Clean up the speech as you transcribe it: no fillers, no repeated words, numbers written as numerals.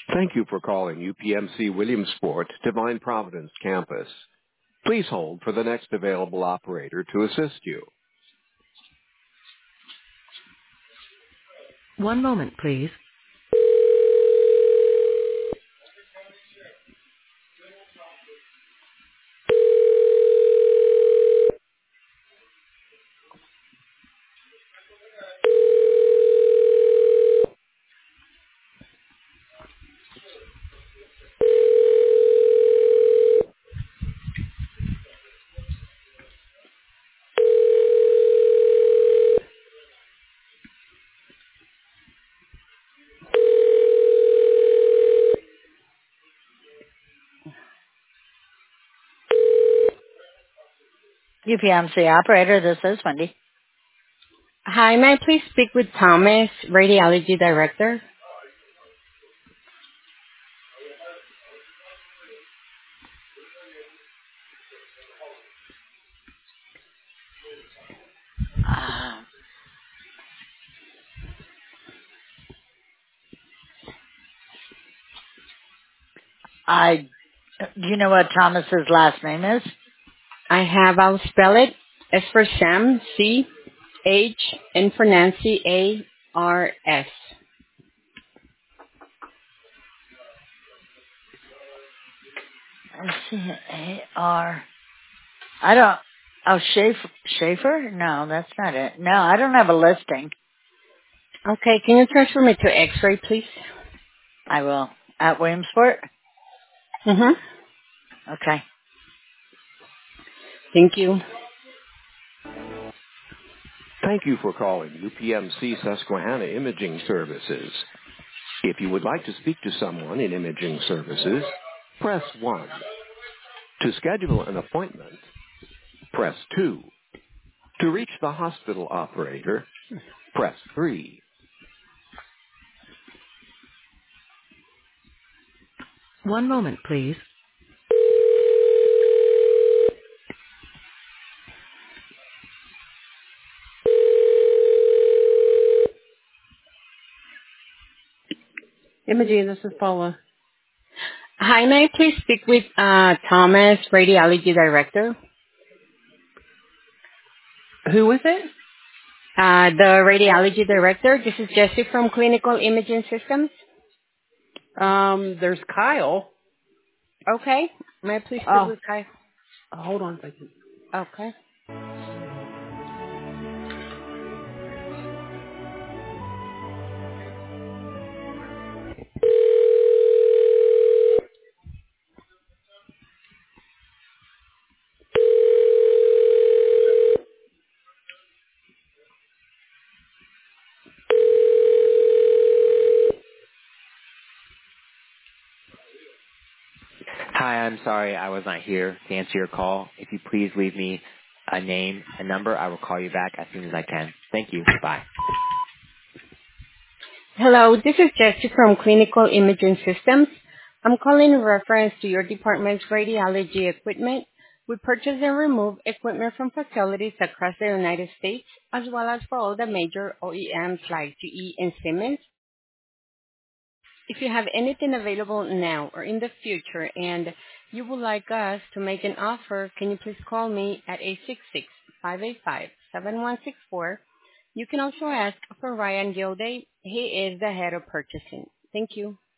Thank you for calling UPMC Williamsport Divine Providence campus. Please hold for the next available operator to assist you. One moment, please. UPMC operator, this is Wendy. Hi, may I please speak with Thomas, Radiology Director? Uh, do you know what Thomas's last name is? I'll spell it. S for Sam, C, H, N for Nancy, A, R, S. S-C-A-R. I don't, Schaefer? No, that's not it. No, I don't have a listing. Okay, can you transfer me to X-ray, please? I will. At Williamsport? Mm-hmm. Okay. Thank you. Thank you for calling UPMC Susquehanna Imaging Services. If you would like to speak to someone in imaging services, press 1. To schedule an appointment, press 2. To reach the hospital operator, press 3. One moment, please. Imogene, this is Paula. Hi, may I please speak with Thomas, Radiology Director? Who is it? The Radiology Director. This is Jessie from Clinical Imaging Systems. There's Kyle. Okay. May I please speak Oh, with Kai? hold on a second. Okay. Hi, I'm sorry I was not here to answer your call. If you please leave me a name and number, I will call you back as soon as I can. Thank you. Bye. Hello, this is Jessie from Clinical Imaging Systems. I'm calling in reference to your department's radiology equipment. We purchase and remove equipment from facilities across the United States, as well as for all the major OEMs like GE and Siemens. If you have anything available now or in the future and you would like us to make an offer, can you please call me at 866-585-7164. You can also ask for Ryan Gilday. He is the head of purchasing. Thank you.